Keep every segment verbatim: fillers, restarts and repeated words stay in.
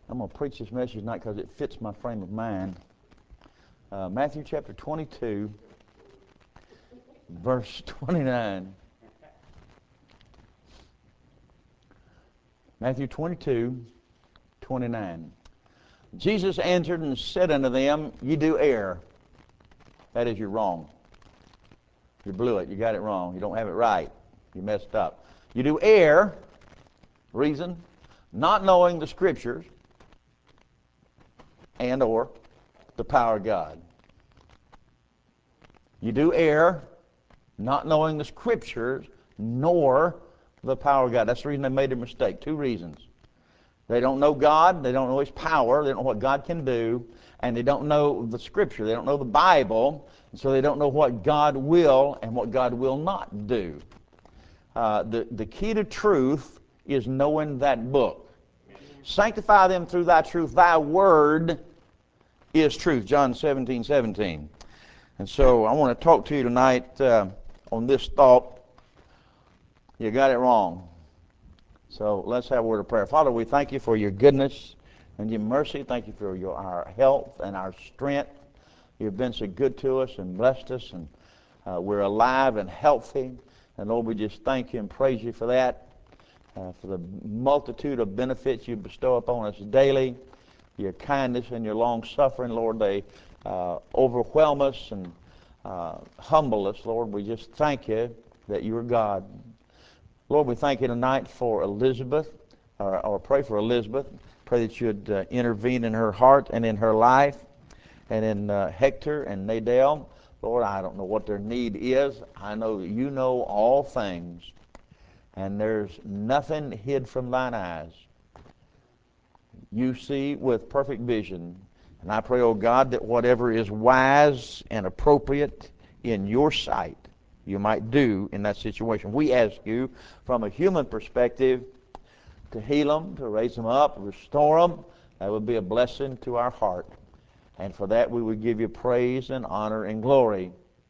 I'm going to preach this message tonight because it fits my frame of mind. Uh, Matthew chapter twenty-two, verse twenty-nine. Matthew twenty-two, twenty-nine. Jesus answered and said unto them, Ye do err. That is, you're wrong. You blew it. You got it wrong. You don't have it right. You messed up. You do err. Reason, not knowing the Scriptures and or the power of God. You do err, not knowing the Scriptures nor the power of God. That's the reason they made a mistake. Two reasons. They don't know God, they don't know His power, they don't know what God can do, and they don't know the Scripture, they don't know the Bible, and so they don't know what God will and what God will not do. Uh, the, the key to truth is knowing that book. Sanctify them through thy truth. Thy word is truth. John seventeen, seventeen. And so I want to talk to you tonight uh, on this thought. You got it wrong. So let's have a word of prayer. Father, we thank you for your goodness and your mercy. Thank you for your, our health and our strength. You've been so good to us and blessed us, and uh, we're alive and healthy. And Lord, we just thank you and praise you for that. Uh, for the multitude of benefits you bestow upon us daily, your kindness and your long-suffering, Lord, they uh, overwhelm us and uh, humble us, Lord. We just thank you that you are God. Lord, we thank you tonight for Elizabeth, or, or pray for Elizabeth. Pray that you'd uh, intervene in her heart and in her life, and in uh, Hector and Nadell. Lord, I don't know what their need is. I know that you know all things. And there's nothing hid from thine eyes. You see with perfect vision. And I pray, oh God, that whatever is wise and appropriate in your sight, you might do in that situation. We ask you, from a human perspective, to heal them, to raise them up, restore them. That would be a blessing to our heart. And for that we would give you praise and honor and glory.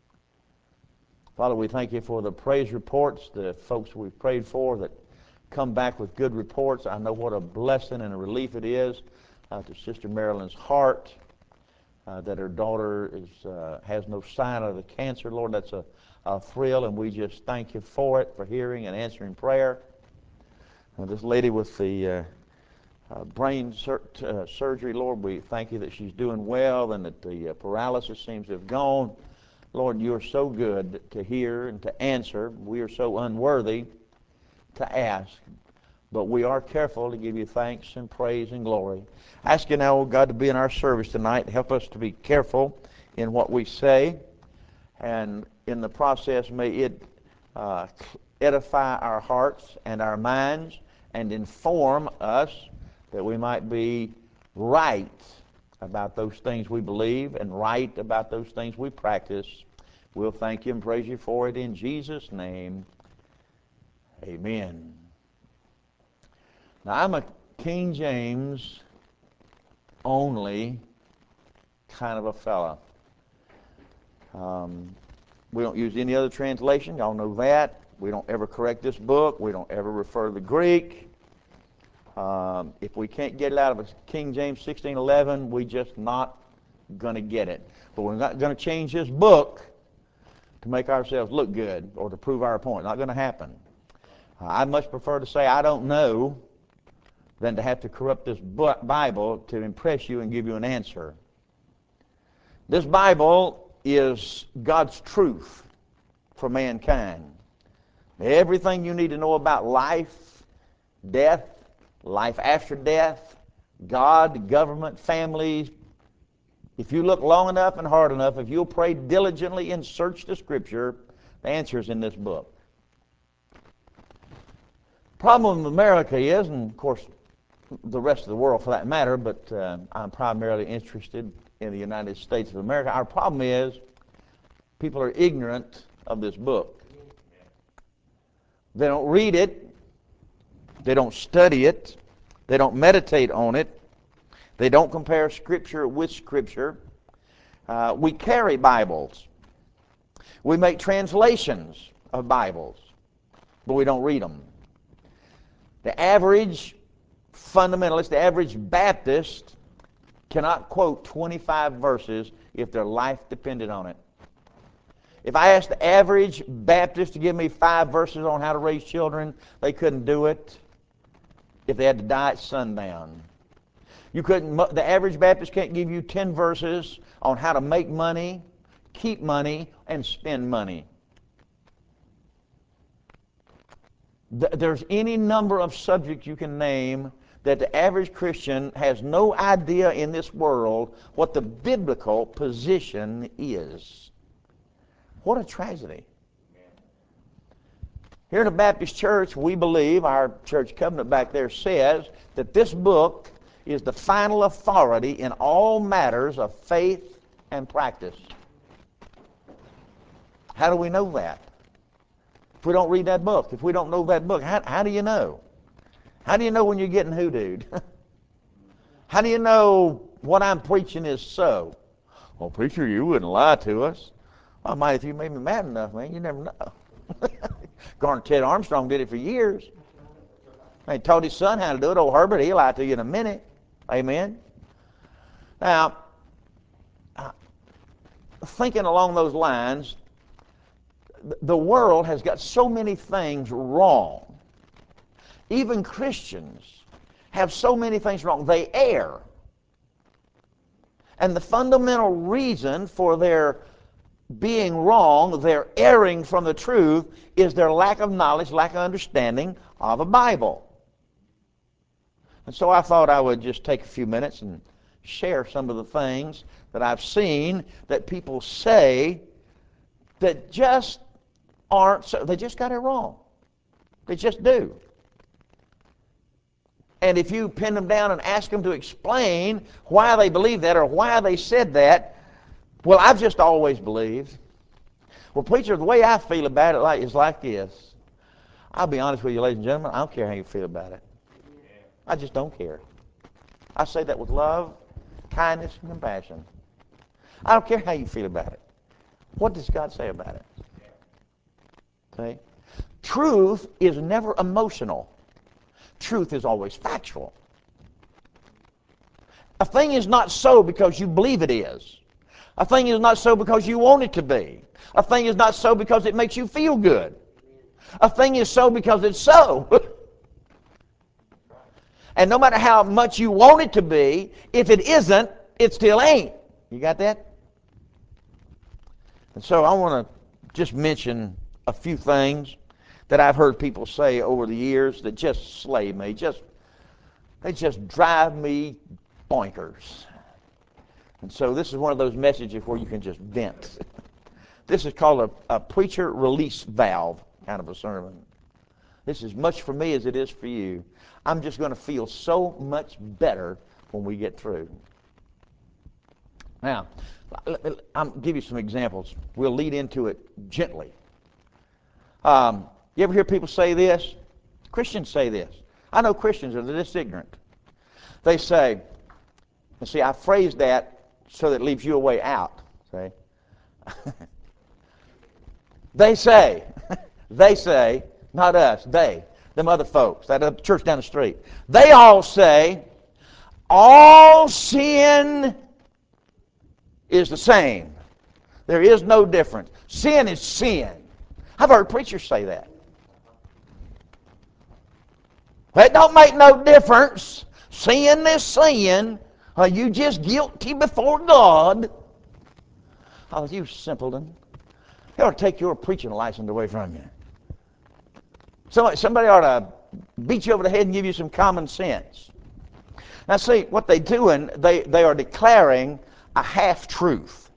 Father, we thank you for the praise reports, the folks we've prayed for that come back with good reports. I know what a blessing and a relief it is uh, to Sister Marilyn's heart uh, that her daughter is uh, has no sign of the cancer. Lord, that's a, a thrill, and we just thank you for it, for hearing and answering prayer. Uh, this lady with the uh, uh, brain sur- uh, surgery, Lord, we thank you that she's doing well and that the uh, paralysis seems to have gone. Lord, you're so good to hear and to answer. We are so unworthy to ask, but we are careful to give you thanks and praise and glory. Ask you now, oh God, to be in our service tonight. Help us to be careful in what we say, and in the process, may it uh, edify our hearts and our minds and inform us that we might be right about those things we believe and right about those things we practice. We'll thank you and praise you for it in Jesus' name. Amen. Now, I'm a King James only kind of a fella. Um, we don't use any other translation. Y'all know that. We don't ever correct this book. We don't ever refer to the Greek. Um, if we can't get it out of a King James sixteen eleven, we just not going to get it. But we're not going to change this book to make ourselves look good or to prove our point. Not going to happen. Uh, I'd much prefer to say I don't know than to have to corrupt this book, Bible to impress you and give you an answer. This Bible is God's truth for mankind. Everything you need to know about life, death, life after death, God, government, families. If you look long enough and hard enough, if you'll pray diligently and search the Scripture, the answer is in this book. Problem with America is, and of course the rest of the world for that matter, but uh, I'm primarily interested in the United States of America, our problem is people are ignorant of this book. They don't read it. They don't study it. They don't meditate on it. They don't compare Scripture with Scripture. Uh, we carry Bibles. We make translations of Bibles, but we don't read them. The average fundamentalist, the average Baptist, cannot quote twenty-five verses if their life depended on it. If I asked the average Baptist to give me five verses on how to raise children, they couldn't do it if they had to die at sundown. You couldn't. The average Baptist can't give you ten verses on how to make money, keep money, and spend money. There's any number of subjects you can name that the average Christian has no idea in this world what the biblical position is. What a tragedy. Here in the Baptist Church, we believe, our church covenant back there says, that this book is the final authority in all matters of faith and practice. How do we know that? If we don't read that book, if we don't know that book, how, how do you know? How do you know when you're getting hoodooed? How do you know what I'm preaching is so? Well, preacher, you wouldn't lie to us. Well, I might if you made me mad enough, man. You never know. Garner Ted Armstrong did it for years. He taught his son how to do it. Old Herbert, he'll lie to you in a minute. Amen. Now, uh, thinking along those lines, the world has got so many things wrong. Even Christians have so many things wrong. They err. And the fundamental reason for their being wrong, their erring from the truth, is their lack of knowledge, lack of understanding of the Bible. And so I thought I would just take a few minutes and share some of the things that I've seen that people say that just aren't so. They just got it wrong. They just do. And if you pin them down and ask them to explain why they believe that or why they said that, well, I've just always believed. Well, preacher, the way I feel about it like is like this. I'll be honest with you, ladies and gentlemen, I don't care how you feel about it. I just don't care. I say that with love, kindness, and compassion. I don't care how you feel about it. What does God say about it? Okay? Truth is never emotional. Truth is always factual. A thing is not so because you believe it is. A thing is not so because you want it to be. A thing is not so because it makes you feel good. A thing is so because it's so. And no matter how much you want it to be, if it isn't, it still ain't. You got that? And so I want to just mention a few things that I've heard people say over the years that just slay me. Just, they just drive me bonkers. And so this is one of those messages where you can just vent. This is called a, a preacher release valve kind of a sermon. This is much for me as it is for you. I'm just going to feel so much better when we get through. Now, I'll give you some examples. We'll lead into it gently. Um, you ever hear people say this? Christians say this. I know Christians are this ignorant. They say, and see, I phrased that so that it leaves you a way out. See? They say, they say, not us, they, them other folks, that other church down the street. They all say, all sin is the same. There is no difference. Sin is sin. I've heard preachers say that. It don't make no difference. Sin is sin. Are you just guilty before God? Oh, you simpleton. You ought to take your preaching license away from you. Somebody, somebody ought to beat you over the head and give you some common sense. Now see, what they're doing, they, they are declaring a half-truth.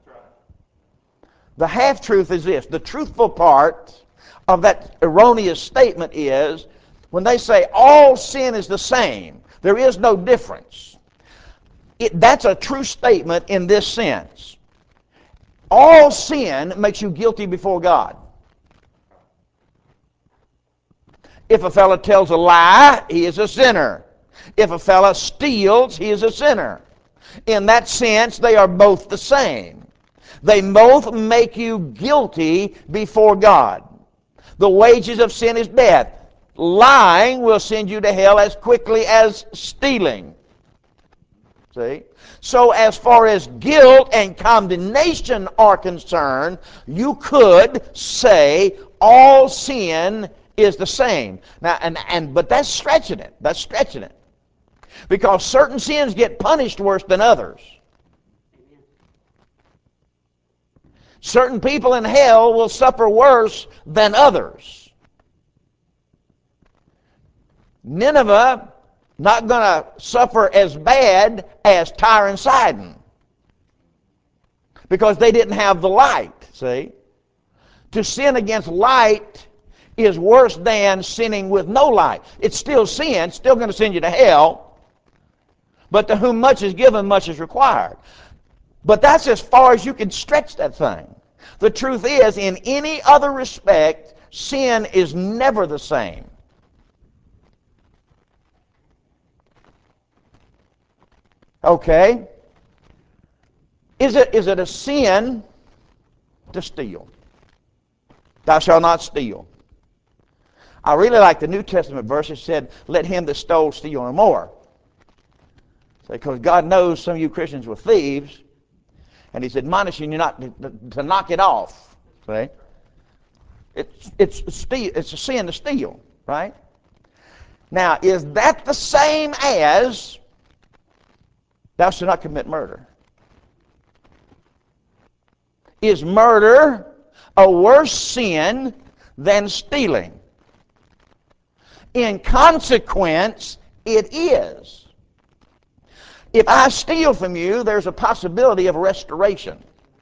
The half-truth is this. The truthful part of that erroneous statement is when they say all sin is the same, there is no difference. It, that's a true statement in this sense. All sin makes you guilty before God. If a fellow tells a lie, he is a sinner. If a fellow steals, he is a sinner. In that sense, they are both the same. They both make you guilty before God. The wages of sin is death. lying will send you to hell as quickly as stealing. See? So as far as guilt and condemnation are concerned, you could say all sin is the same. Now, and, and but that's stretching it. That's stretching it. Because certain sins get punished worse than others. Certain people in hell will suffer worse than others. Nineveh not going to suffer as bad as Tyre and Sidon because they didn't have the light, see? To sin against light is worse than sinning with no light. It's still sin, still going to send you to hell, but to whom much is given, much is required. But that's as far as you can stretch that thing. The truth is, in any other respect, sin is never the same. Okay. Is it, is it a sin to steal? Thou shalt not steal. I really like the New Testament verse that said, let him that stole steal no more. Because God knows some of you Christians were thieves, and he's admonishing you not to, to knock it off. See? It's, it's, steal, it's a sin to steal, right? Now, is that the same as thou shalt not commit murder? Is murder a worse sin than stealing? In consequence, it is. If I steal from you, there's a possibility of restoration.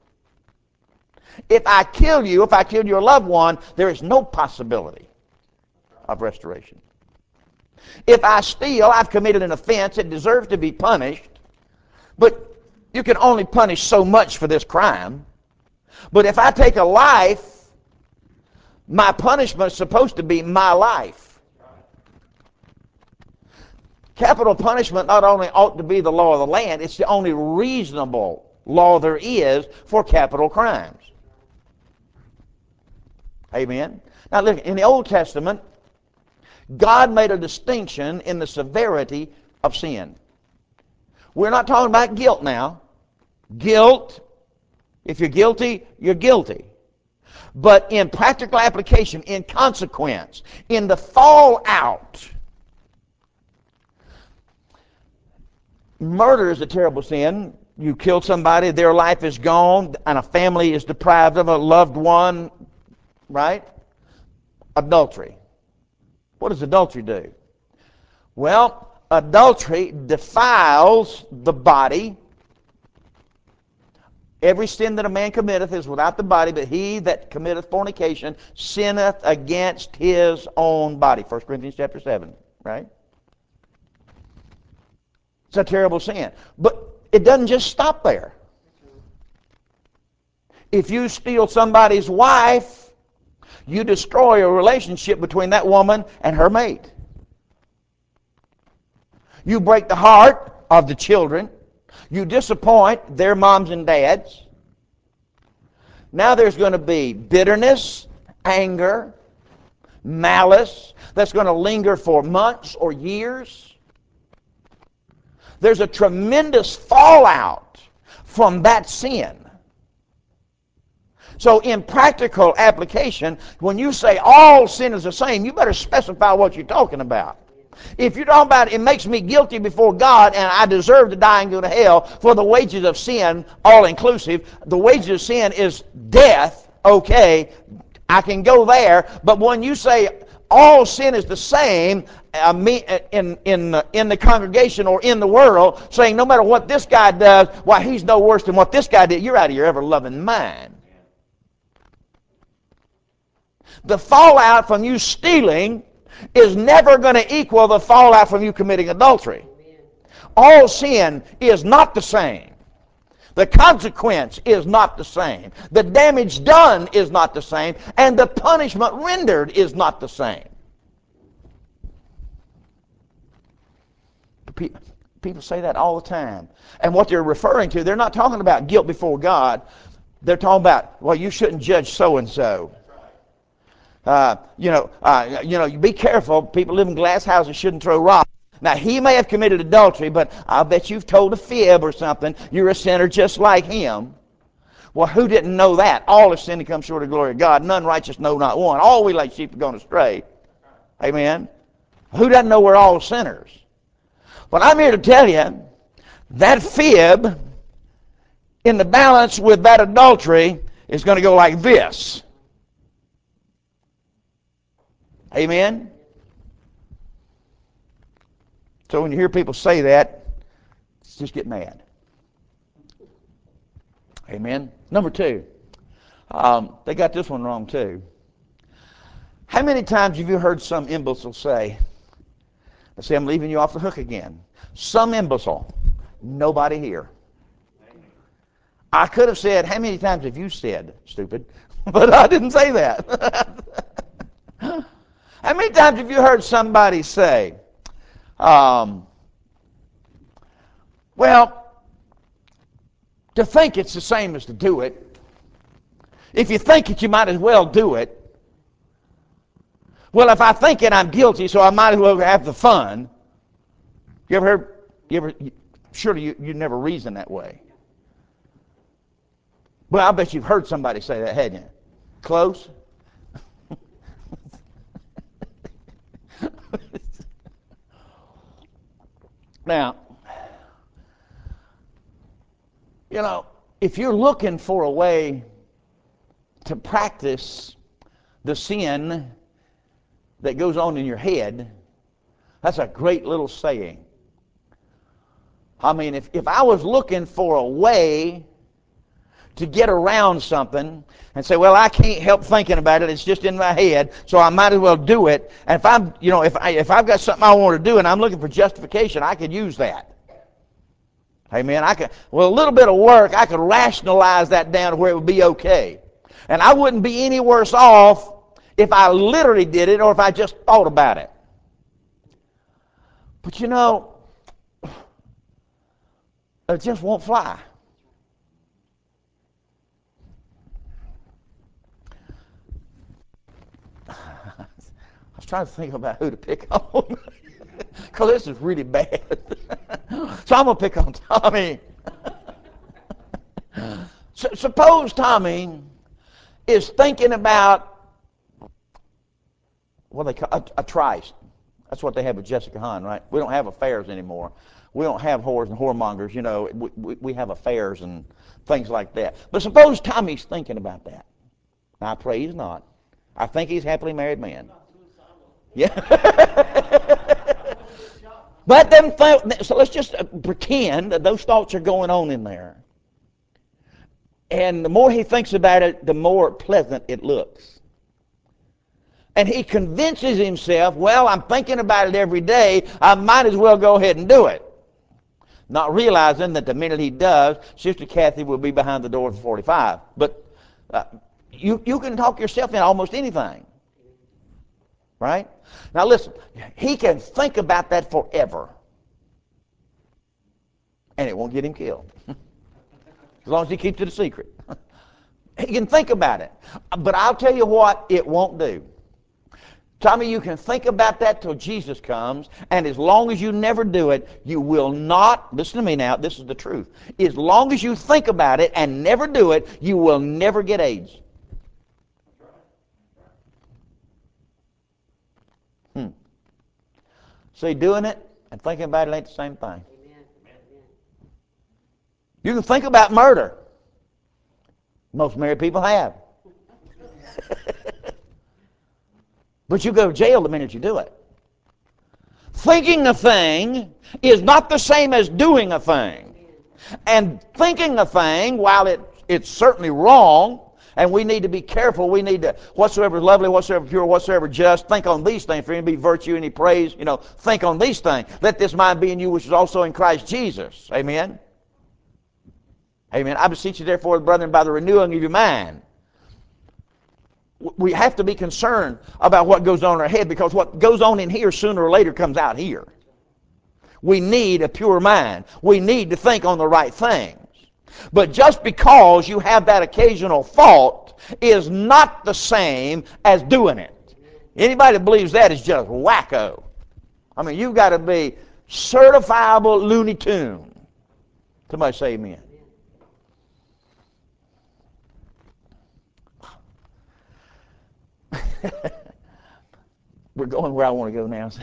If I kill you, if I kill your loved one, there is no possibility of restoration. If I steal, I've committed an offense. It deserves to be punished. But you can only punish so much for this crime. But if I take a life, my punishment is supposed to be my life. Capital punishment not only ought to be the law of the land, it's the only reasonable law there is for capital crimes. Amen? Now look, in the Old Testament, God made a distinction in the severity of sin. We're not talking about guilt now. Guilt, if you're guilty, you're guilty. But in practical application, in consequence, in the fallout, murder is a terrible sin. You kill somebody, their life is gone, and a family is deprived of a loved one, right? Adultery. What does adultery do? Well, adultery defiles the body. Every sin that a man committeth is without the body, but he that committeth fornication sinneth against his own body. First Corinthians chapter seven, right? It's a terrible sin. But it doesn't just stop there. If you steal somebody's wife, you destroy a relationship between that woman and her mate. You break the heart of the children. You disappoint their moms and dads. Now there's going to be bitterness, anger, malice that's going to linger for months or years. There's a tremendous fallout from that sin. So in practical application, when you say all sin is the same, you better specify what you're talking about. If you're talking about it makes me guilty before God and I deserve to die and go to hell for the wages of sin, all inclusive, the wages of sin is death, okay, I can go there. But when you say all sin is the same uh, me, uh, in, in, uh, in the congregation or in the world, saying no matter what this guy does, why he's no worse than what this guy did, you're out of your ever-loving mind. The fallout from you stealing is never going to equal the fallout from you committing adultery. All sin is not the same. The consequence is not the same. The damage done is not the same. And the punishment rendered is not the same. People say that all the time. And what they're referring to, they're not talking about guilt before God. They're talking about, well, you shouldn't judge so-and-so. Uh, you know, uh, you know, you be careful. People live in glass houses shouldn't throw rocks. Now, he may have committed adultery, but I'll bet you've told a fib or something. You're a sinner just like him. Well, who didn't know that? All have sinned and come short of the glory of God. None righteous, no, not one. All we like sheep are gone astray. Amen. Who doesn't know we're all sinners? But I'm here to tell you, that fib in the balance with that adultery is going to go like this. Amen? So when you hear people say that, just get mad. Amen? Number two, um, they got this one wrong too. How many times have you heard some imbecile say, let's say I'm leaving you off the hook again. Some imbecile, nobody here. I could have said, how many times have you said, stupid? But I didn't say that. How many times have you heard somebody say, um, well, to think it's the same as to do it. If you think it, you might as well do it. Well, if I think it, I'm guilty, so I might as well have the fun. You ever heard, you ever, surely you, you never reason that way. Well, I bet you've heard somebody say that, hadn't you? Close? Now, you know, if you're looking for a way to practice the sin that goes on in your head, that's a great little saying. I mean, if, if I was looking for a way to get around something and say, well, I can't help thinking about it, it's just in my head, so I might as well do it. And if I'm, you know, if I if I've got something I want to do and I'm looking for justification, I could use that. Amen. I could, well, a little bit of work, I could rationalize that down to where it would be okay. And I wouldn't be any worse off if I literally did it or if I just thought about it. But you know, it just won't fly. I was trying to think about who to pick on because this is really bad. So I'm going to pick on Tommy. So, suppose Tommy is thinking about what they call a, a tryst. That's what they have with Jessica Hahn, right? We don't have affairs anymore. We don't have whores and whoremongers. You know, we, we, we have affairs and things like that. But suppose Tommy's thinking about that. Now, I pray he's not. I think he's a happily married man. Yeah. But them th- so let's just pretend that those thoughts are going on in there. And the more he thinks about it, the more pleasant it looks. And he convinces himself, well, I'm thinking about it every day, I might as well go ahead and do it. Not realizing that the minute he does, Sister Kathy will be behind the door for forty-five. But uh, you, you can talk yourself into almost anything. Right? Now listen, he can think about that forever. And it won't get him killed. As long as he keeps it a secret. He can think about it. But I'll tell you what it won't do. Tommy, you can think about that till Jesus comes, and as long as you never do it, you will not, listen to me now, this is the truth. As long as you think about it and never do it, you will never get AIDS. Hmm. See, doing it and thinking about it ain't the same thing. You can think about murder. Most married people have. But you go to jail the minute you do it. Thinking a thing is not the same as doing a thing. And thinking a thing, while it, it's certainly wrong, and we need to be careful, we need to, whatsoever is lovely, whatsoever pure, whatsoever just, think on these things. For any be virtue, any praise, you know, think on these things. Let this mind be in you, which is also in Christ Jesus. Amen? Amen. I beseech you, therefore, brethren, by the renewing of your mind. We have to be concerned about what goes on in our head, because what goes on in here sooner or later comes out here. We need a pure mind. We need to think on the right things. But just because you have that occasional thought is not the same as doing it. Anybody that believes that is just wacko. I mean, you've got to be certifiable Looney Tune. Somebody say amen. We're going where I want to go now.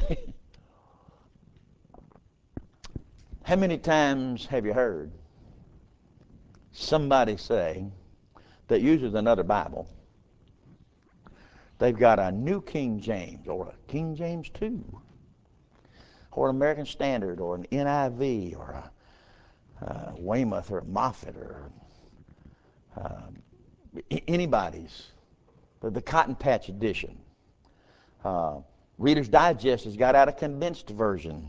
How many times have you heard somebody say that uses another Bible? They've got a New King James or a King James two or an American Standard or an N I V or a uh, Weymouth or a Moffat or uh, anybody's, the, the Cotton Patch edition. Uh, Reader's Digest has got out a condensed version.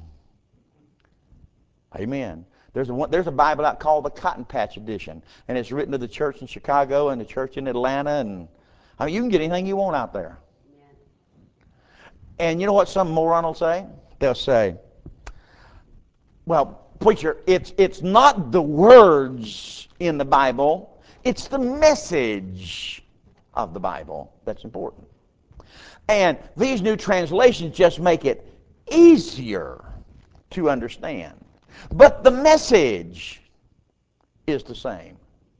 Amen. There's a, there's a Bible out called the Cotton Patch edition, and it's written to the church in Chicago and the church in Atlanta, and I mean, you can get anything you want out there. Amen. And you know what some moron will say? They'll say, well, preacher, it's, it's not the words in the Bible, it's the message of the Bible that's important. And these new translations just make it easier to understand. But the message is the same.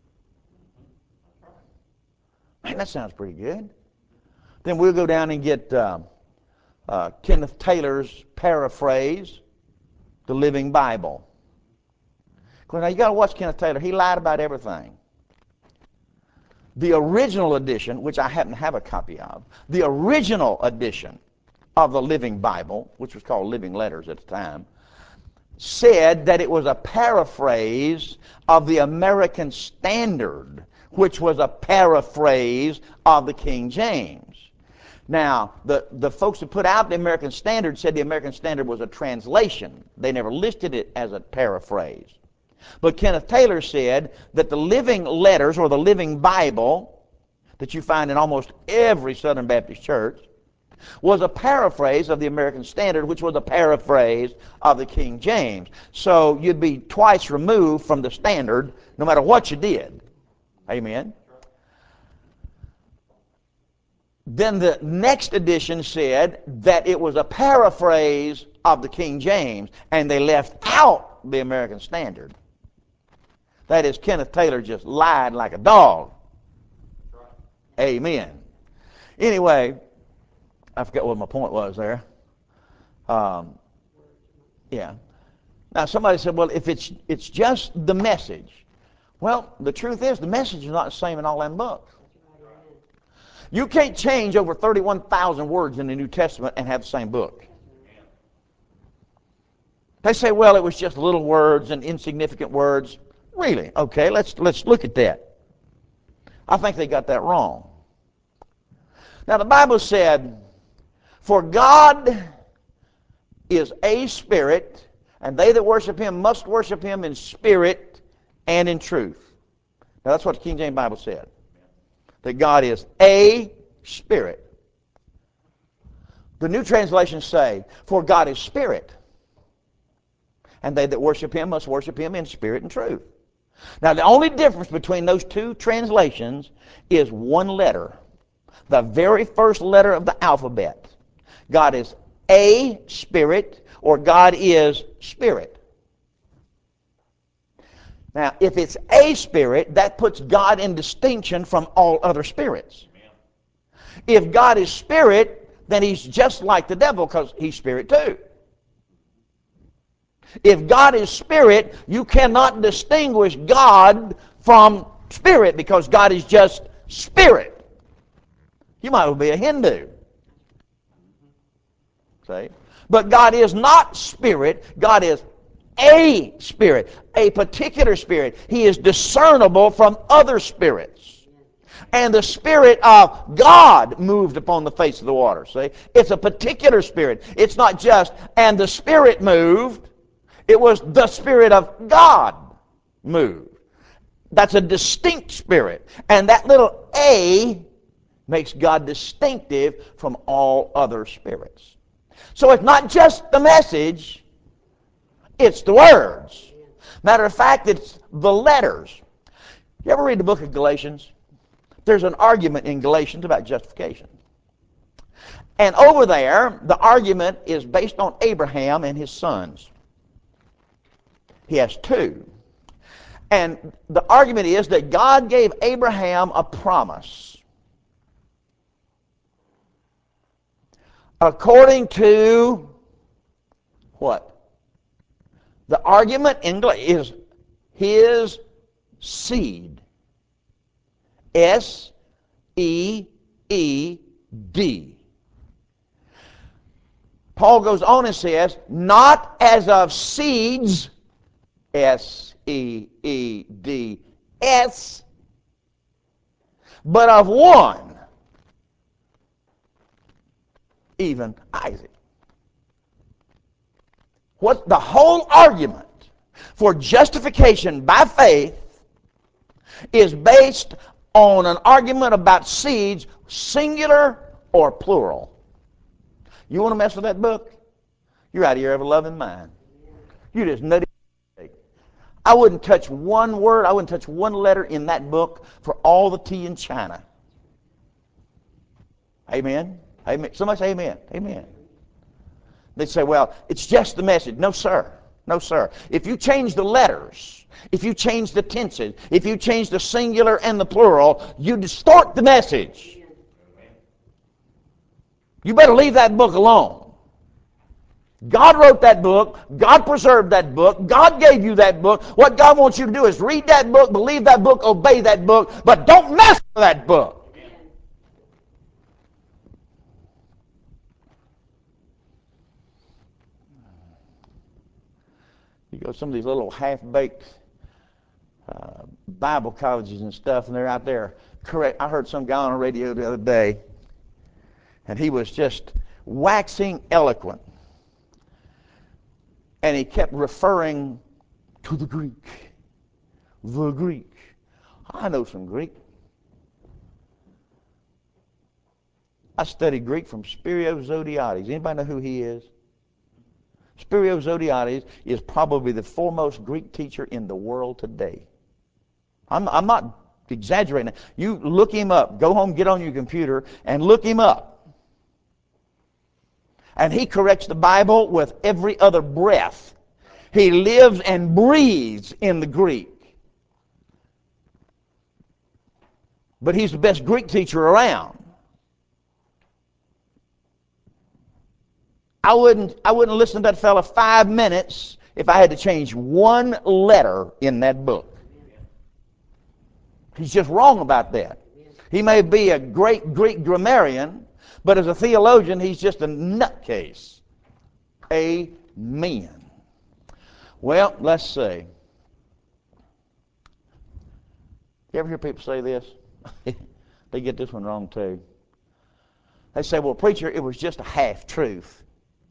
Man, that sounds pretty good. Then we'll go down and get uh, uh, Kenneth Taylor's paraphrase, the Living Bible. Now you got to watch Kenneth Taylor. He lied about everything. The original edition, which I happen to have a copy of, the original edition of the Living Bible, which was called Living Letters at the time, said that it was a paraphrase of the American Standard, which was a paraphrase of the King James. Now, the, the folks who put out the American Standard said the American Standard was a translation. They never listed it as a paraphrase. But Kenneth Taylor said that the Living Letters, or the Living Bible, that you find in almost every Southern Baptist church, was a paraphrase of the American Standard, which was a paraphrase of the King James. So you'd be twice removed from the Standard, no matter what you did. Amen. Then the next edition said that it was a paraphrase of the King James, and they left out the American Standard. That is, Kenneth Taylor just lied like a dog. Amen. Anyway, I forgot what my point was there. Um, yeah. Now somebody said, well, if it's it's just the message. Well, the truth is the message is not the same in all them books. You can't change over thirty-one thousand words in the New Testament and have the same book. They say, well, it was just little words and insignificant words. Really? Okay, let's let's look at that. I think they got that wrong. Now the Bible said, for God is a spirit, and they that worship him must worship him in spirit and in truth. Now that's what the King James Bible said. That God is a spirit. The New translations say, for God is spirit, and they that worship him must worship him in spirit and truth. Now the only difference between those two translations is one letter. The very first letter of the alphabet. God is a spirit, or God is spirit. Now, if it's a spirit, that puts God in distinction from all other spirits. Amen. If God is spirit, then he's just like the devil, because he's spirit too. If God is spirit, you cannot distinguish God from spirit, because God is just spirit. You might well be a Hindu. See? But God is not spirit. God is a spirit, a particular spirit. He is discernible from other spirits. And the Spirit of God moved upon the face of the water. See? It's a particular spirit. It's not just, and the Spirit moved. It was the Spirit of God moved. That's a distinct spirit. And that little a makes God distinctive from all other spirits. So it's not just the message, it's the words. Matter of fact, it's the letters. You ever read the book of Galatians? There's an argument in Galatians about justification. And over there, the argument is based on Abraham and his sons. He has two. And the argument is that God gave Abraham a promise. According to what? The argument in is his seed. S E E D. Paul goes on and says, not as of seeds, S E E D S, but of one, even Isaac. What the whole argument for justification by faith is based on an argument about seeds, singular or plural. You want to mess with that book? You're out of your ever-loving mind. You just nutty. I wouldn't touch one word, I wouldn't touch one letter in that book for all the tea in China. Amen? Amen. Somebody say amen. Amen. They say, well, it's just the message. No, sir. No, sir. If you change the letters, if you change the tenses, if you change the singular and the plural, you distort the message. You better leave that book alone. God wrote that book. God preserved that book. God gave you that book. What God wants you to do is read that book, believe that book, obey that book, but don't mess with that book. You go to some of these little half-baked uh, Bible colleges and stuff, and they're out there. Correct. I heard some guy on the radio the other day, and he was just waxing eloquent. And he kept referring to the Greek. The Greek. I know some Greek. I studied Greek from Spyros Zodhiates. Anybody know who he is? Spyros Zodhiates is probably the foremost Greek teacher in the world today. I'm, I'm not exaggerating. You look him up. Go home, get on your computer, and look him up. And he corrects the Bible with every other breath. He lives and breathes in the Greek. But he's the best Greek teacher around. I wouldn't, I wouldn't listen to that fella five minutes if I had to change one letter in that book. He's just wrong about that. He may be a great Greek grammarian, but as a theologian, he's just a nutcase. Amen. Well, let's see. You ever hear people say this? They get this one wrong too. They say, well, preacher, it was just a half-truth.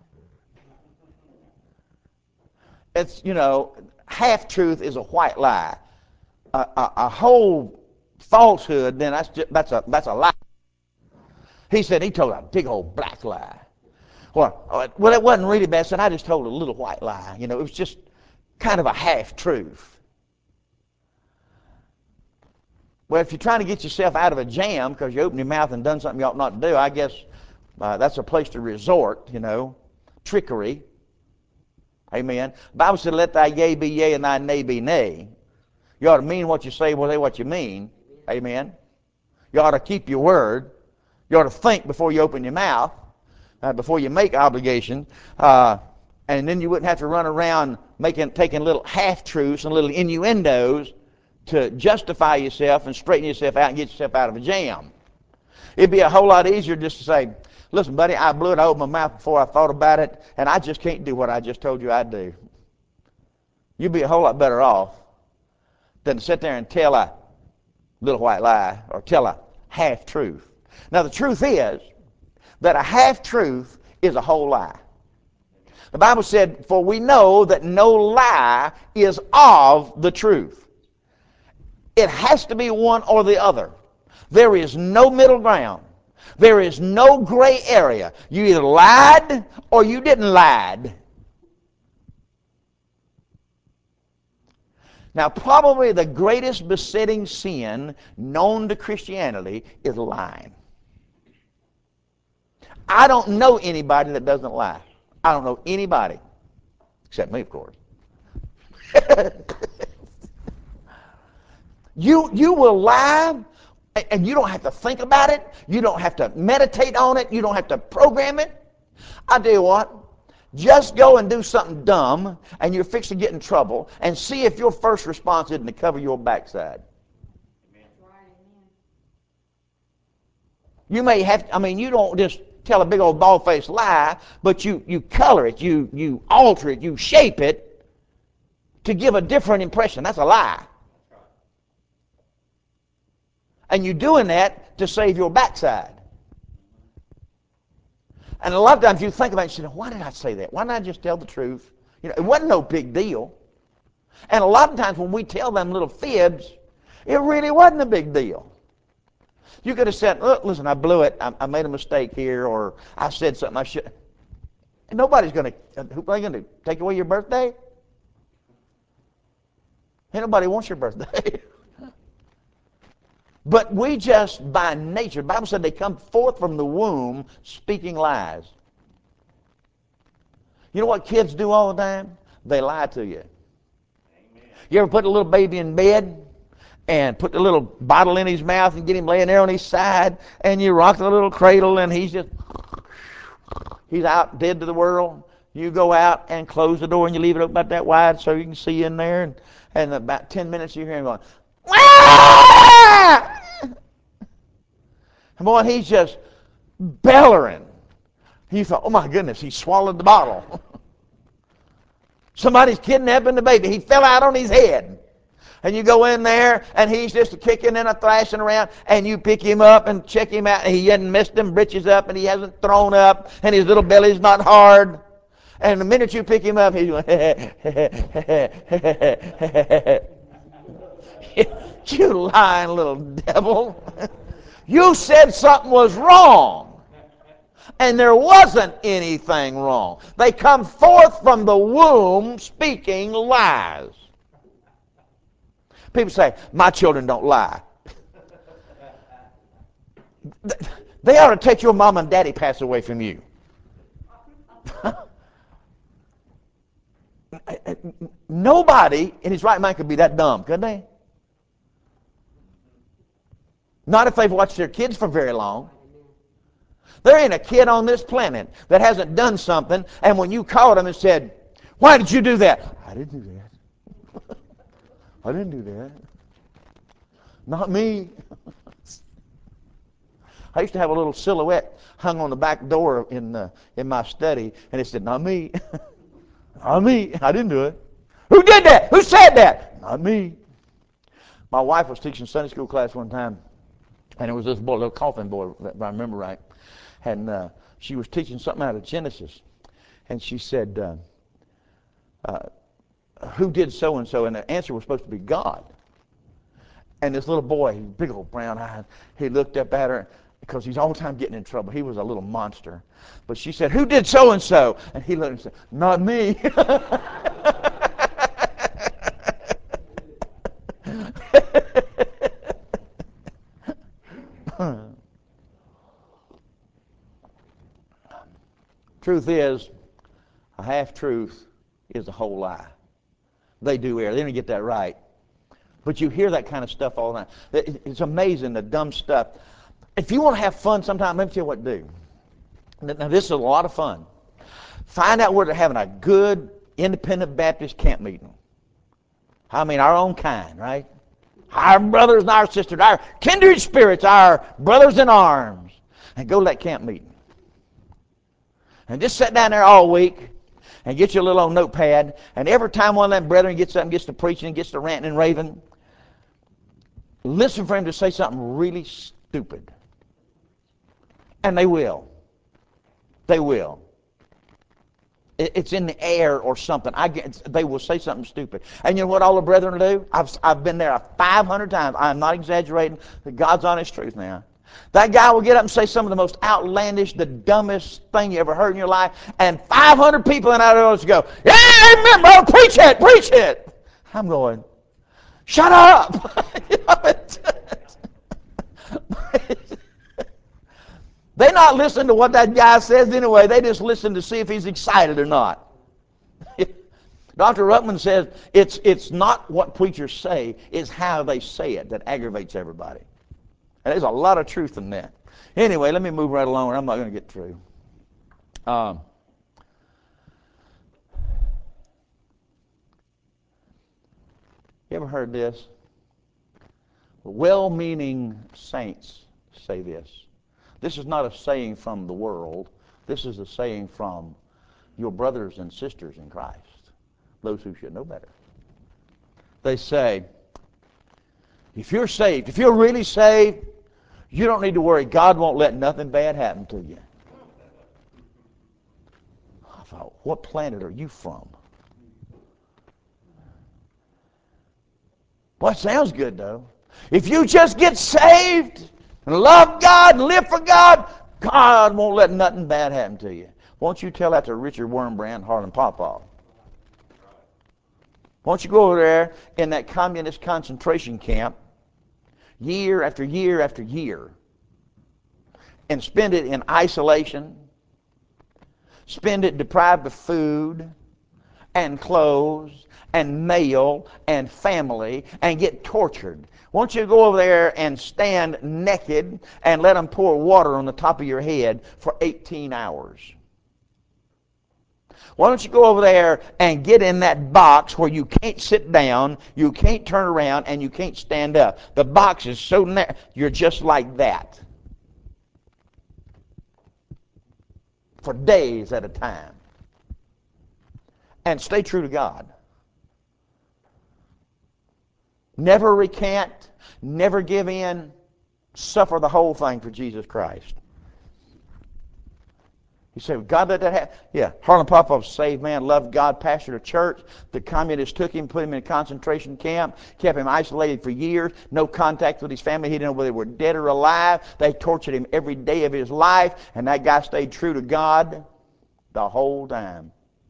It's, you know, half-truth is a white lie. A, a, a whole falsehood, then that's, just, that's, a, that's a lie. He said he told a big old black lie. Well, well, it wasn't really bad. So I just told a little white lie. You know, it was just kind of a half-truth. Well, if you're trying to get yourself out of a jam because you opened your mouth and done something you ought not to do, I guess uh, that's a place to resort, you know, trickery. Amen. The Bible said, let thy yea be yea and thy nay be nay. You ought to mean what you say, well, say what you mean. Amen. You ought to keep your word. You ought to think before you open your mouth, uh, before you make obligation, uh, and then you wouldn't have to run around making, taking little half-truths and little innuendos to justify yourself and straighten yourself out and get yourself out of a jam. It'd be a whole lot easier just to say, listen, buddy, I blew it. I opened my mouth before I thought about it, and I just can't do what I just told you I'd do. You'd be a whole lot better off than to sit there and tell a little white lie or tell a half-truth. Now, the truth is that a half-truth is a whole lie. The Bible said, for we know that no lie is of the truth. It has to be one or the other. There is no middle ground. There is no gray area. You either lied or you didn't lie. Now, probably the greatest besetting sin known to Christianity is lying. I don't know anybody that doesn't lie. I don't know anybody, except me, of course. you you will lie, and you don't have to think about it. You don't have to meditate on it. You don't have to program it. I tell you what, just go and do something dumb, and you're fixing to get in trouble, and see if your first response isn't to cover your backside. You may have, I mean, you don't just tell a big old bald-faced lie, but you, you color it, you, you alter it, you shape it to give a different impression. That's a lie. And you're doing that to save your backside. And a lot of times you think about it and say, why did I say that? Why didn't I just tell the truth? You know, it wasn't no big deal. And a lot of times when we tell them little fibs, it really wasn't a big deal. You could have said, look, listen, I blew it. I, I made a mistake here, or I said something I should. And nobody's going to, who's going to take away your birthday? Ain't nobody wants your birthday. But we just, by nature, the Bible said they come forth from the womb speaking lies. You know what kids do all the time? They lie to you. Amen. You ever put a little baby in bed and put the little bottle in his mouth and get him laying there on his side, and you rock the little cradle, and he's just, he's out dead to the world. You go out and close the door, and you leave it open about that wide so you can see in there, and, and about ten minutes you hear him going, "Wah!" And boy, he's just bellowing. You thought, oh my goodness, he swallowed the bottle. Somebody's kidnapping the baby. He fell out on his head. And you go in there, and he's just a kicking and a thrashing around, and you pick him up and check him out, and he hasn't messed them britches up, and he hasn't thrown up, and his little belly's not hard. And the minute you pick him up, he's going, you lying little devil. You said something was wrong. And there wasn't anything wrong. They come forth from the womb speaking lies. People say, my children don't lie. They ought to take your mom and daddy pass away from you. Nobody in his right mind could be that dumb, could they? Not if they've watched their kids for very long. There ain't a kid on this planet that hasn't done something, and when you called him and said, why did you do that? I didn't do that. I didn't do that. Not me. I used to have a little silhouette hung on the back door in uh, in my study, and it said, not me. Not me. I didn't do it. Who did that? Who said that? Not me. My wife was teaching Sunday school class one time, and it was this boy, little coffin boy, if I remember right. And uh, she was teaching something out of Genesis. And she said, uh, uh, who did so-and-so? And the answer was supposed to be God. And this little boy, big old brown eyes, he looked up at her because he's all the time getting in trouble. He was a little monster. But she said, who did so-and-so? And he looked and said, not me. Truth is, a half-truth is a whole lie. They do err. They don't get that right. But you hear that kind of stuff all the time. It's amazing, the dumb stuff. If you want to have fun sometime, let me tell you what to do. Now, this is a lot of fun. Find out where they're having a good independent Baptist camp meeting. I mean, our own kind, right? Our brothers and our sisters, our kindred spirits, our brothers in arms. And go to that camp meeting. And just sit down there all week and get your little old notepad. And every time one of them brethren gets up and gets to preaching and gets to ranting and raving, listen for him to say something really stupid. And they will. They will. It's in the air or something. I get, they will say something stupid. And you know what all the brethren do? I've, I've been there five hundred times. I'm not exaggerating. God's honest truth now. That guy will get up and say some of the most outlandish, the dumbest thing you ever heard in your life, and five hundred people in that audience go, yeah, amen, bro, preach it, preach it. I'm going, shut up. They not listen to what that guy says anyway. They just listen to see if he's excited or not. Doctor Ruckman says it's, it's not what preachers say, it's how they say it that aggravates everybody. And there's a lot of truth in that. Anyway, let me move right along, or I'm not going to get through. Um, you ever heard this? Well-meaning saints say this. This is not a saying from the world. This is a saying from your brothers and sisters in Christ, those who should know better. They say, if you're saved, if you're really saved, you don't need to worry. God won't let nothing bad happen to you. I thought, what planet are you from? Well, it sounds good, though. If you just get saved and love God and live for God, God won't let nothing bad happen to you. Won't you tell that to Richard Wurmbrand, Harlan Popoff? Won't you go over there in that communist concentration camp year after year after year and spend it in isolation, spend it deprived of food and clothes and mail and family and get tortured? Won't you go over there and stand naked and let them pour water on the top of your head for eighteen hours? Why don't you go over there and get in that box where you can't sit down, you can't turn around, and you can't stand up? The box is so narrow, you're just like that for days at a time. And stay true to God. Never recant, never give in, suffer the whole thing for Jesus Christ. You say, God let that happen? Yeah, Harlan Popoff, saved man, loved God, pastored a church. The communists took him, put him in a concentration camp, kept him isolated for years, no contact with his family. He didn't know whether they were dead or alive. They tortured him every day of his life, and that guy stayed true to God the whole time.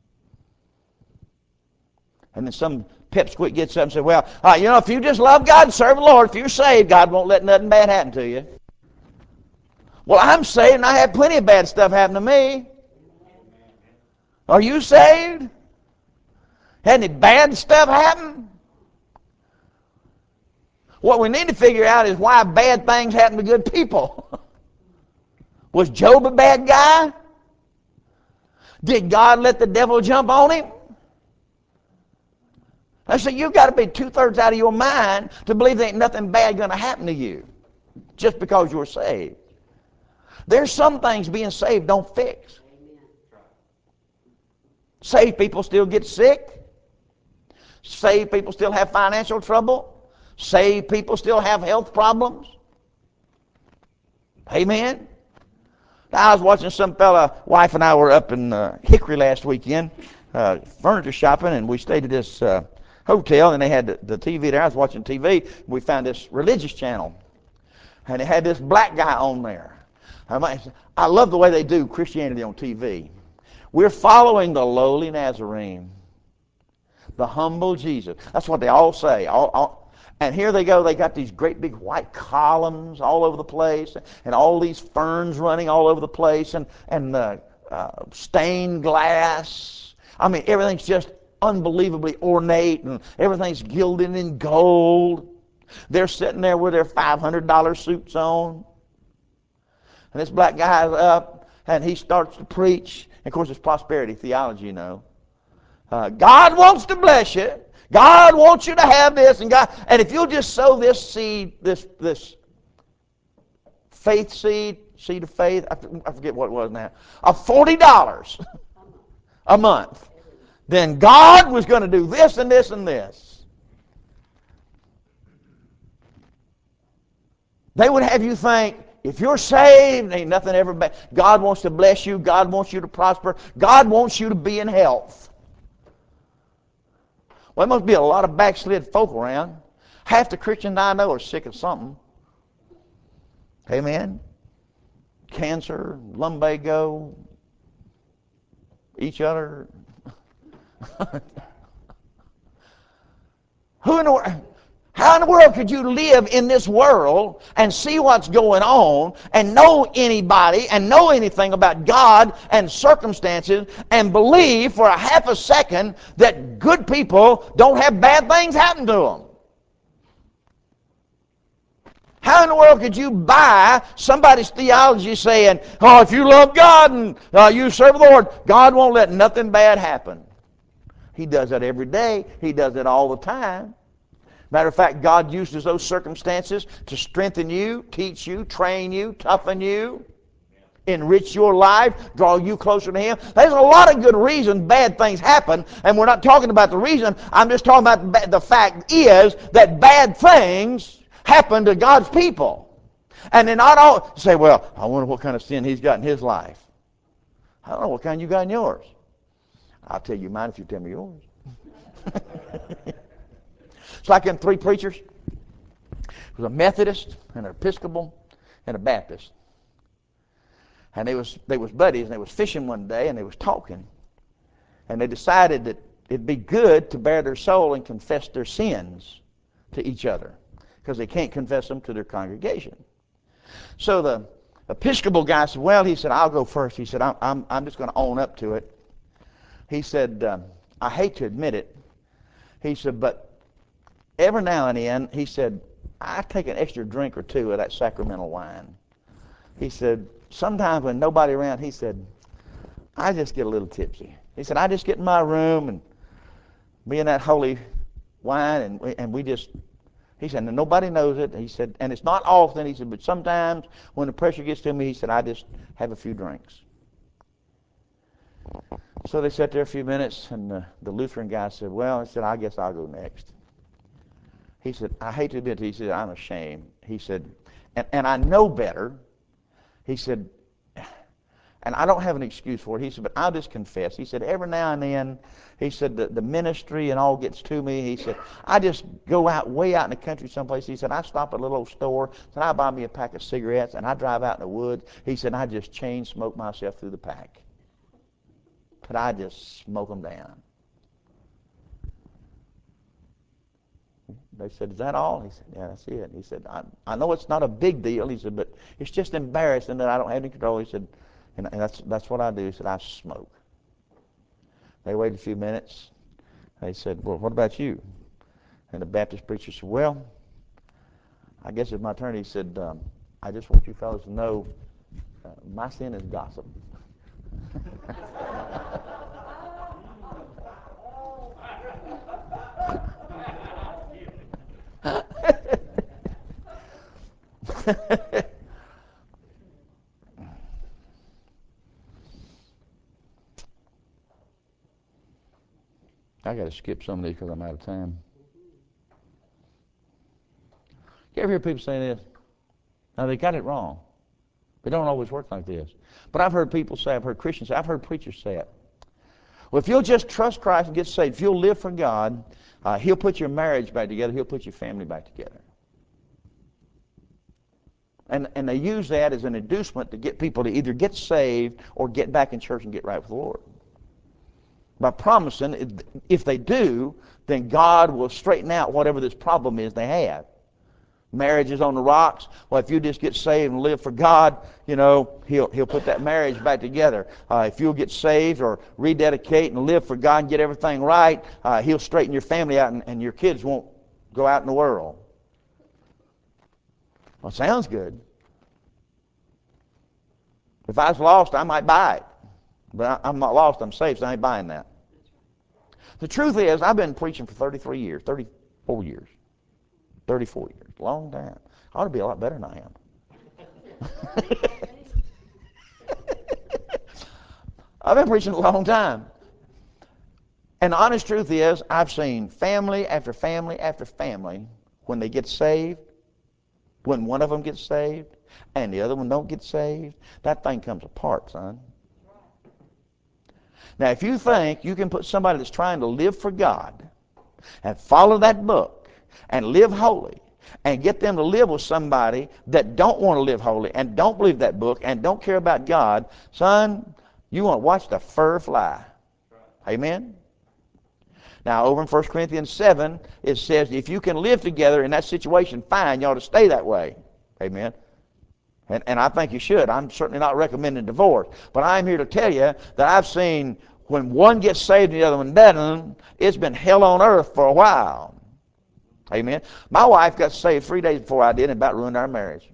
And then some pipsqueak gets up and says, well, uh, you know, if you just love God and serve the Lord, if you're saved, God won't let nothing bad happen to you. Well, I'm saved, and I had plenty of bad stuff happen to me. Are you saved? Had any bad stuff happen? What we need to figure out is why bad things happen to good people. Was Job a bad guy? Did God let the devil jump on him? I say you've got to be two-thirds out of your mind to believe there ain't nothing bad going to happen to you just because you're saved. There's some things being saved don't fix. Saved people still get sick. Saved people still have financial trouble. Saved people still have health problems. Amen. Now, I was watching some fella, wife and I were up in uh, Hickory last weekend, uh, furniture shopping, and we stayed at this uh, hotel, and they had the, the T V there. I was watching T V. We found this religious channel, and it had this black guy on there. I love the way they do Christianity on T V. We're following the lowly Nazarene, the humble Jesus. That's what they all say. All, all, and here they go. They got these great big white columns all over the place, and all these ferns running all over the place, and and uh, uh, stained glass. I mean, everything's just unbelievably ornate, and everything's gilded in gold. They're sitting there with their five hundred dollar suits on. And this black guy's up, and he starts to preach. And of course, it's prosperity theology, you know. Uh, God wants to bless you. God wants you to have this, and God. And if you'll just sow this seed, this this faith seed, seed of faith, I forget what it was now, of forty dollars a month, then God was going to do this and this and this. They would have you think, if you're saved, ain't nothing ever bad. God wants to bless you. God wants you to prosper. God wants you to be in health. Well, there must be a lot of backslid folk around. Half the Christians I know are sick of something. Amen? Cancer, lumbago, each other. Who in the world? How in the world could you live in this world and see what's going on and know anybody and know anything about God and circumstances and believe for a half a second that good people don't have bad things happen to them? How in the world could you buy somebody's theology saying, oh, if you love God and uh, you serve the Lord, God won't let nothing bad happen? He does that every day. He does it all the time. Matter of fact, God uses those circumstances to strengthen you, teach you, train you, toughen you, enrich your life, draw you closer to Him. There's a lot of good reasons bad things happen, and we're not talking about the reason. I'm just talking about the fact is that bad things happen to God's people. And they're not all, you say, well, I wonder what kind of sin he's got in his life. I don't know what kind you got in yours. I'll tell you mine if you tell me yours. It's like them three preachers. It was a Methodist, and an Episcopal, and a Baptist. And they was they was buddies, and they was fishing one day, and they was talking. And they decided that it'd be good to bare their soul and confess their sins to each other, because they can't confess them to their congregation. So the Episcopal guy said, well, he said, I'll go first. He said, I'm, I'm, I'm just going to own up to it. He said, um, I hate to admit it. He said, but every now and then, he said, I take an extra drink or two of that sacramental wine. He said, sometimes when nobody around, he said, I just get a little tipsy. He said, I just get in my room and be in that holy wine, and we, and we just, he said, and nobody knows it. He said, and it's not often. He said, but sometimes when the pressure gets to me, he said, I just have a few drinks. So they sat there a few minutes, and the, the Lutheran guy said, well, he said, I guess I'll go next. He said, I hate to admit it. He said, I'm ashamed. He said, and, and I know better. He said, and I don't have an excuse for it. He said, but I'll just confess. He said, every now and then, he said, the, the ministry and all gets to me. He said, I just go out, way out in the country someplace. He said, I stop at a little old store, and I buy me a pack of cigarettes, and I drive out in the woods. He said, I just chain smoke myself through the pack. But I just smoke them down. They said, is that all? He said, yeah, that's it. He said, I, I know it's not a big deal. He said, but it's just embarrassing that I don't have any control. He said, and, and that's that's what I do. He said, I smoke. They waited a few minutes. They said, well, what about you? And the Baptist preacher said, well, I guess it's my turn. He said, um, I just want you fellows to know uh, my sin is gossip. I got to skip some of these because I'm out of time. You ever hear people say this? Now, they got it wrong. They don't always work like this. But I've heard people say, I've heard Christians say, I've heard preachers say it. Well, if you'll just trust Christ and get saved, if you'll live for God, uh, He'll put your marriage back together. He'll put your family back together. And, and they use that as an inducement to get people to either get saved or get back in church and get right with the Lord. By promising, if they do, then God will straighten out whatever this problem is they have. Marriage is on the rocks. Well, if you just get saved and live for God, you know, He'll He'll put that marriage back together. Uh, if you'll get saved or rededicate and live for God and get everything right, uh, He'll straighten your family out, and, and your kids won't go out in the world. Well, it sounds good. If I was lost, I might buy it. But I, I'm not lost, I'm saved, so I ain't buying that. The truth is, I've been preaching for thirty-three years, thirty-four years, thirty-four years, long time. I ought to be a lot better than I am. I've been preaching a long time. And the honest truth is, I've seen family after family after family, when they get saved, when one of them gets saved, and the other one don't get saved, that thing comes apart, son. Now, if you think you can put somebody that's trying to live for God and follow that book and live holy and get them to live with somebody that don't want to live holy and don't believe that book and don't care about God, son, you want to watch the fur fly. Amen? Now, over in First Corinthians seven, it says if you can live together in that situation, fine, you ought to stay that way. Amen. And, and I think you should. I'm certainly not recommending divorce. But I'm here to tell you that I've seen when one gets saved and the other one doesn't, it's been hell on earth for a while. Amen. My wife got saved three days before I did and about ruined our marriage.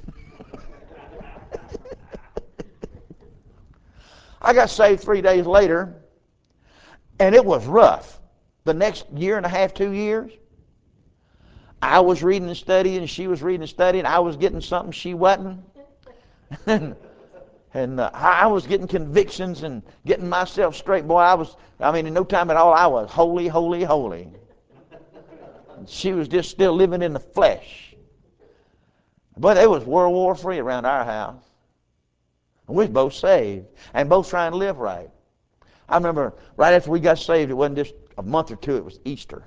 I got saved three days later, and it was rough. The next year and a half, two years, I was reading and studying, and she was reading and studying. I was getting something she wasn't. and and uh, I was getting convictions and getting myself straight. Boy, I was, I mean, in no time at all, I was holy, holy, holy. She was just still living in the flesh. But it was World War Three around our house. And we was both saved and both trying to live right. I remember right after we got saved, it wasn't just a month or two, it was Easter.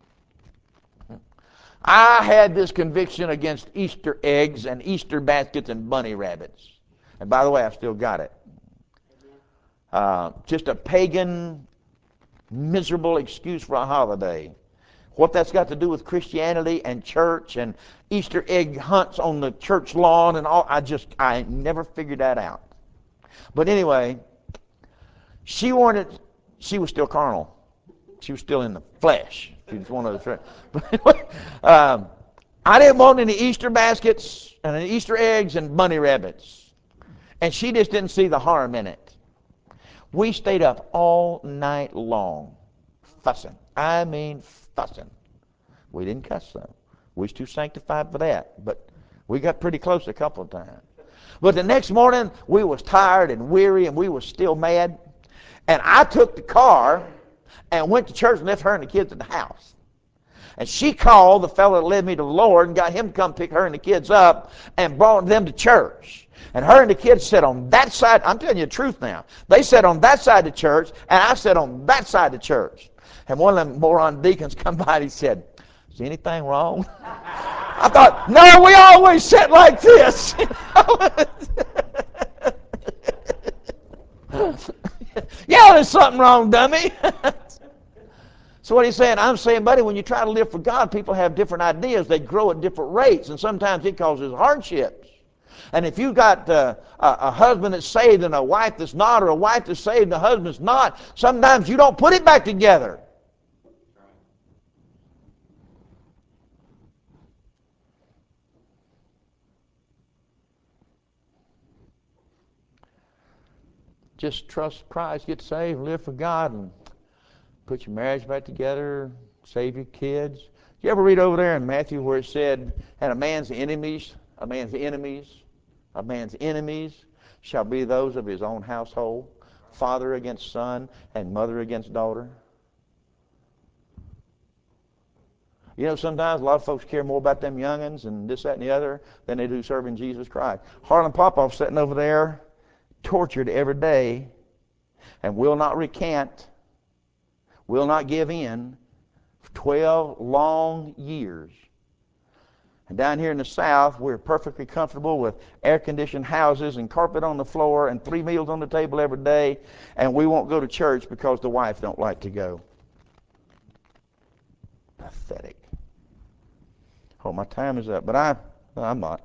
I had this conviction against Easter eggs and Easter baskets and bunny rabbits. And by the way, I've still got it. Uh, just a pagan, miserable excuse for a holiday. What that's got to do with Christianity and church and Easter egg hunts on the church lawn and all, I just, I never figured that out. But anyway, she wanted, she was still carnal. She was still in the flesh. She was one of the, but anyway, um, I didn't want any Easter baskets and any Easter eggs and bunny rabbits. And she just didn't see the harm in it. We stayed up all night long fussing. I mean fussing. We didn't cuss though. We was too sanctified for that. But we got pretty close a couple of times. But the next morning, we was tired and weary and we was still mad. And I took the car and went to church and left her and the kids at the house. And she called the fellow that led me to the Lord and got him to come pick her and the kids up and brought them to church. And her and the kids sat on that side. I'm telling you the truth now. They sat on that side of the church, and I sat on that side of the church. And one of them moron deacons come by and he said, "Is anything wrong?" I thought, no, we always sit like this. Yeah, there's something wrong, dummy. So what he's saying, I'm saying, buddy, when you try to live for God, people have different ideas. They grow at different rates, and sometimes it causes hardships. And if you've got uh, a, a husband that's saved and a wife that's not, or a wife that's saved and a husband that's not, sometimes you don't put it back together. Just trust Christ, get saved, live for God, and put your marriage back together, save your kids. You ever read over there in Matthew where it said, and a man's enemies, a man's enemies, a man's enemies shall be those of his own household, father against son and mother against daughter. You know, sometimes a lot of folks care more about them youngins and this, that, and the other than they do serving Jesus Christ. Harlan Popoff sitting over there, tortured every day, and will not recant, will not give in for twelve long years. And down here in the South, we're perfectly comfortable with air-conditioned houses and carpet on the floor and three meals on the table every day, and we won't go to church because the wife don't like to go. Pathetic. Oh, my time is up, but I, I'm not.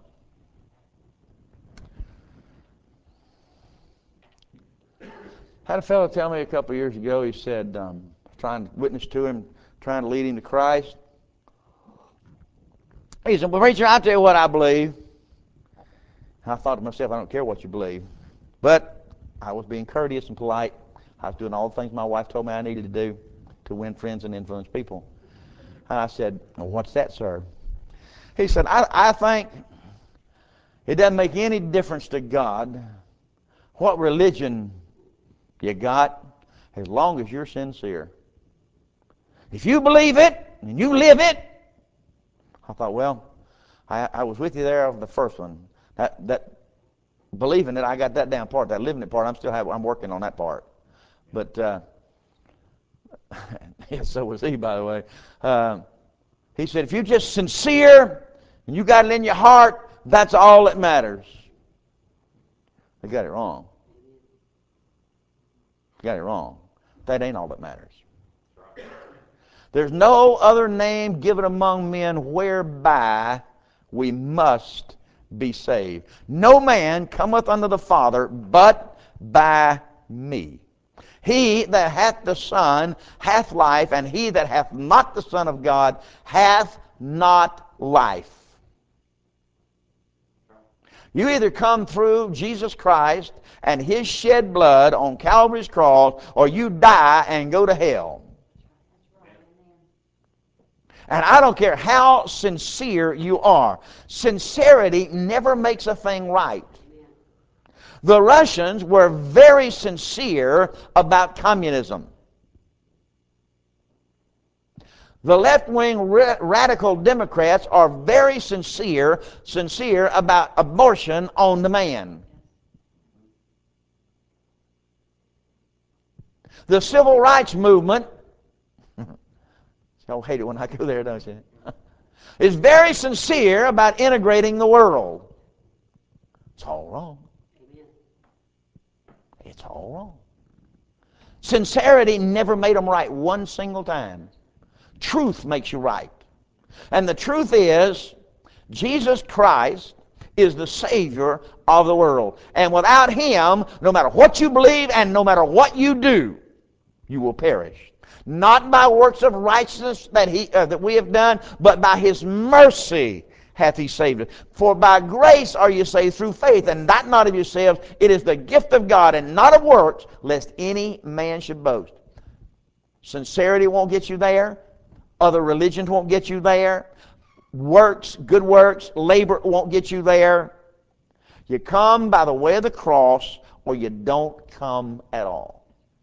Had a fellow tell me a couple of years ago, he said, um, trying to witness to him, trying to lead him to Christ. He said, "Well, preacher, I'll tell you what I believe." I thought to myself, I don't care what you believe. But I was being courteous and polite. I was doing all the things my wife told me I needed to do to win friends and influence people. And I said, "Well, what's that, sir?" He said, I, I think it doesn't make any difference to God what religion you got as long as you're sincere. If you believe it and you live it, I thought, well, I, I was with you there on the first one. That that believing it, I got that down part. That living it part, I'm still have, I'm working on that part. But uh, yeah, so was he, by the way. Uh, he said, if you're just sincere and you got it in your heart, that's all that matters. They got it wrong. They got it wrong. That ain't all that matters. There's no other name given among men whereby we must be saved. No man cometh unto the Father but by me. He that hath the Son hath life, and he that hath not the Son of God hath not life. You either come through Jesus Christ and His shed blood on Calvary's cross, or you die and go to hell. And I don't care how sincere you are. Sincerity never makes a thing right. The Russians were very sincere about communism. The left-wing ra- radical Democrats are very sincere, sincere about abortion on demand. The civil rights movement, y'all hate it when I go there, don't you? Is very sincere about integrating the world. It's all wrong. It's all wrong. Sincerity never made them right one single time. Truth makes you right. And the truth is, Jesus Christ is the Savior of the world. And without Him, no matter what you believe and no matter what you do, you will perish. Not by works of righteousness that he uh, that we have done, but by His mercy hath He saved us. For by grace are you saved through faith, and that not of yourselves. It is the gift of God, and not of works, lest any man should boast. Sincerity won't get you there. Other religions won't get you there. Works, good works, labor won't get you there. You come by the way of the cross, or you don't come at all.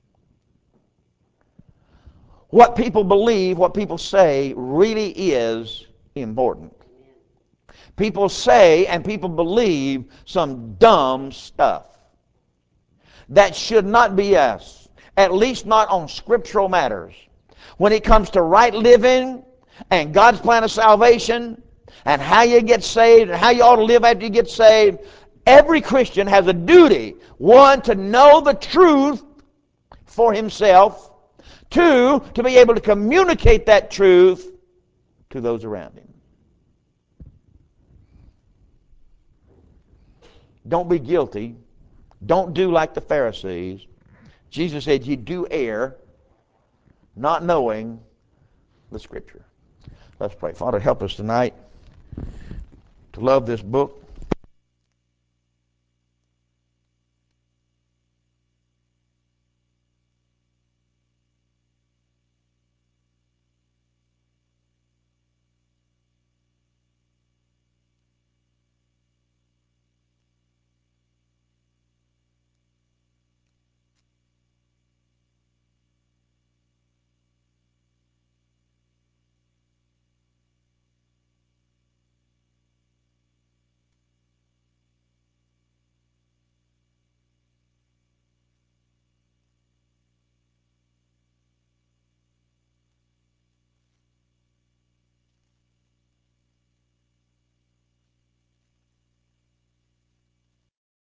What people believe, what people say, really is important. People say and people believe some dumb stuff that should not be us, at least not on scriptural matters. When it comes to right living and God's plan of salvation and how you get saved and how you ought to live after you get saved, every Christian has a duty, one, to know the truth for himself, two, to be able to communicate that truth to those around him. Don't be guilty. Don't do like the Pharisees. Jesus said, you do err, not knowing the Scripture. Let's pray. Father, help us tonight to love this book.